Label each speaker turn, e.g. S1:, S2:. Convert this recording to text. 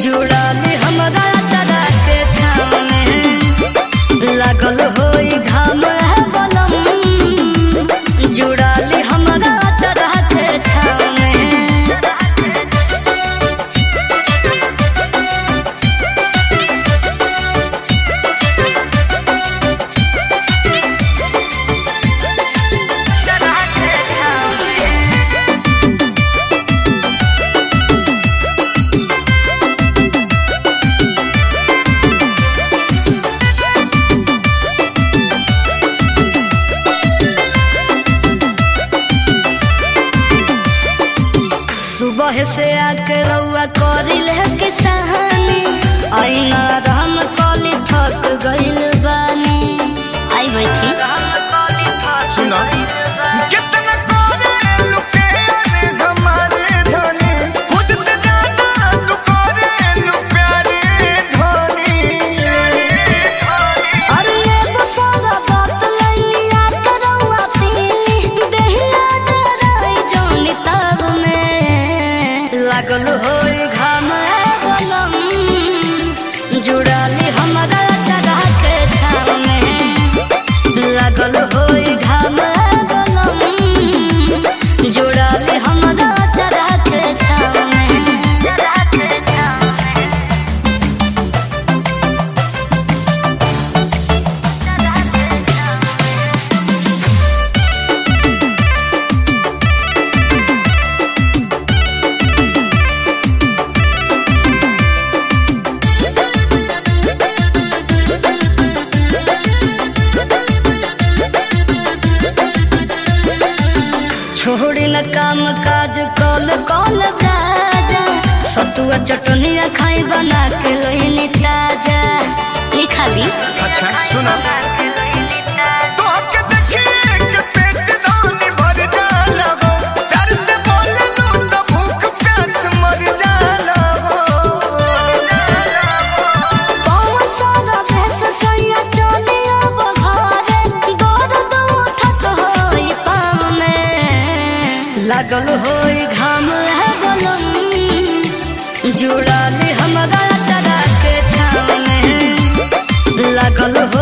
S1: जुड़ाली हमरा चरा के छाव में लागल होई घाम है बलम जुड़ाली हमरा चरा के छाव में सुबह से आके रउआ करिल है किसानी आईना राम कली थक गइल बानी आई बैठी
S2: सुना कितना करे लुके रे हमारे धनी खुद से ज्यादा तू करे लु प्यारे धनी
S1: अरे एगो सारा बात लइनी आके रउआ पीली देहिया जराई जौनी तब में लागल होई घाम है बलम जुड़ाली हमरा चरा के छाव में लागल होई घाम है बलम जुड़ाली हमरा चरा के छाव में छोड़ी न काम काज कल कल राजा सतुआ चटनिया खाई बना के लोहिनी ताजा लिखाली
S2: अच्छा सुना तो हक देखिए के पेट दानी भर जाला हो डर से बोले लो तो भूख प्यास मर जाला हो
S1: पवन सारा भैंस सैया चलिया बघारे दौड़ उठत होई पाँव में लागल होई घाम है बलम जुड़ाली हमरा चरा के छाव में लागल हो